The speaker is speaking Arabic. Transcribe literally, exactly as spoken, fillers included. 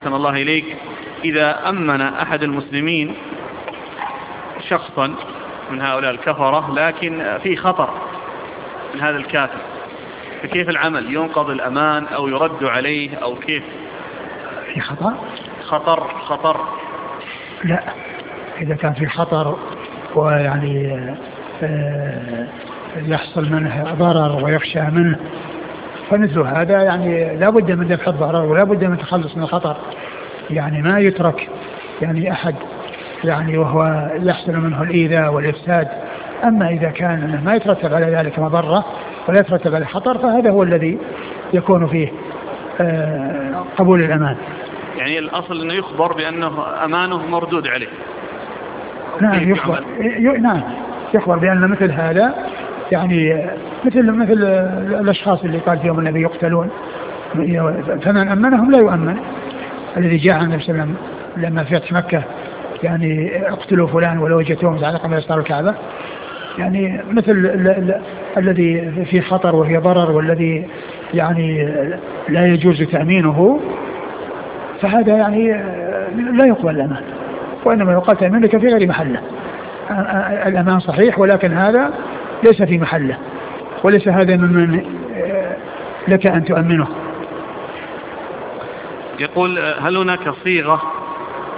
أحسن الله إليك. إذا أمن أحد المسلمين شخصا من هؤلاء الكفرة لكن في خطر من هذا الكافر، فكيف العمل؟ ينقض الأمان أو يرد عليه أو كيف؟ في خطر؟ خطر خطر لا، إذا كان في خطر ويعني يحصل منه ضرر ويخشى منه فمثل هذا يعني لا بد من دفع الضرر ولا بد من التخلص من الخطر، يعني ما يترك يعني أحد يعني وهو يحصل منه الإيذاء والإفساد. أما إذا كان ما يترتب على ذلك مضرة ولا يترتب على خطر فهذا هو الذي يكون فيه قبول الأمان. يعني الأصل أنه يخبر بأنه أمانه مردود عليه. نعم يخبر، نعم يخبر بأن مثل هذا يعني مثل مثل الأشخاص اللي قال فيهم النبي يقتلون، فمن أمنهم لا يؤمن. الذي جاء عن النبي صلى الله عليه وسلم لما في فتح مكة يعني اقتلوا فلان ولو وجدتهم متعلقا بأستار الكعبة، يعني مثل ال ال الذي في خطر وفي ضرر والذي يعني لا يجوز تأمينه فهذا يعني لا يقبل الأمان، وإنما يقال تأمينك في غير محله. الأمان صحيح ولكن هذا ليس في محله، وليس هذا ممن لك أن تؤمنه. يقول هل هناك صيغة